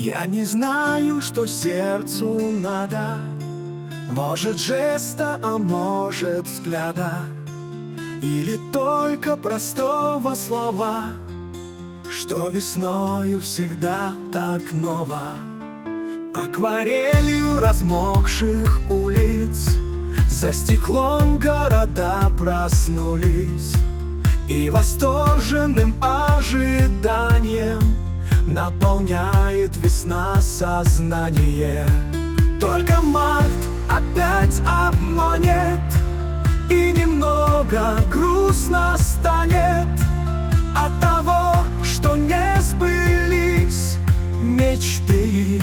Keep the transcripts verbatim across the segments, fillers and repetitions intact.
Я не знаю, что сердцу надо. Может жеста, а может взгляда, или только простого слова, что весною всегда так ново. Акварелью размокших улиц за стеклом города проснулись, и восторженным ожиданием наполняет весна сознание. Только март опять обманет, и немного грустно станет от того, что не сбылись мечты.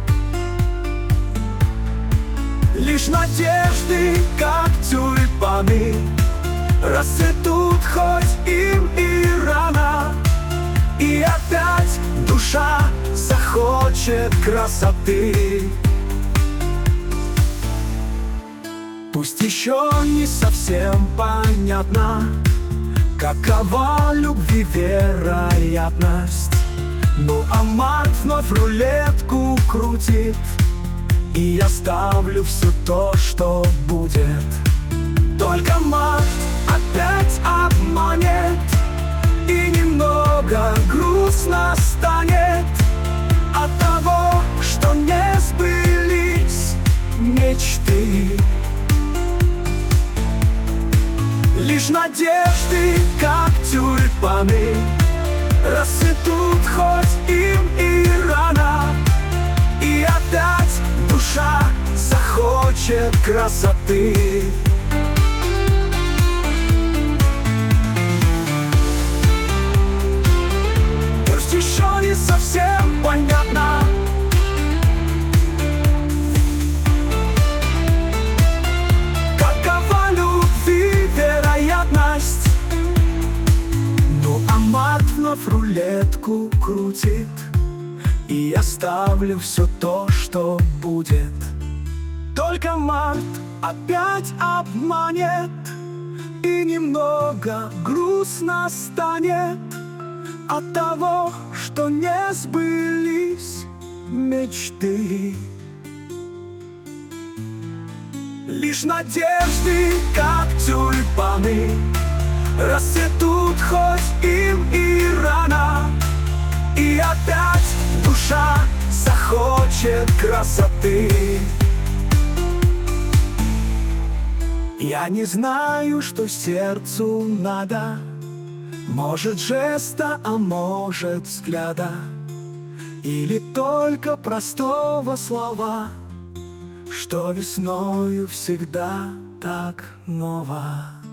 Лишь надежды, как тюльпаны, расцветут хоть им и рано, и опять душа захочет красоты. Пусть еще не совсем понятно, какова любви вероятность, ну а март вновь рулетку крутит, и я ставлю все то, что будет. Только март опять обманет, и немного грустно станет от того, что не сбылись мечты. Лишь надежды, как тюльпаны, расцветут хоть им и рано, и опять душа захочет красоты. Пусть еще не совсем понятно, какова любви вероятность, ну а март вновь рулетку крутит, и я ставлю все то, что будет. Только март опять обманет, и немного грустно станет от того, что не сбылись мечты. Лишь надежды, как тюльпаны, расцветут хоть им и рано, и опять душа захочет красоты. Я не знаю, что сердцу надо, может жеста, а может взгляда, или только простого слова, что весною всегда так ново.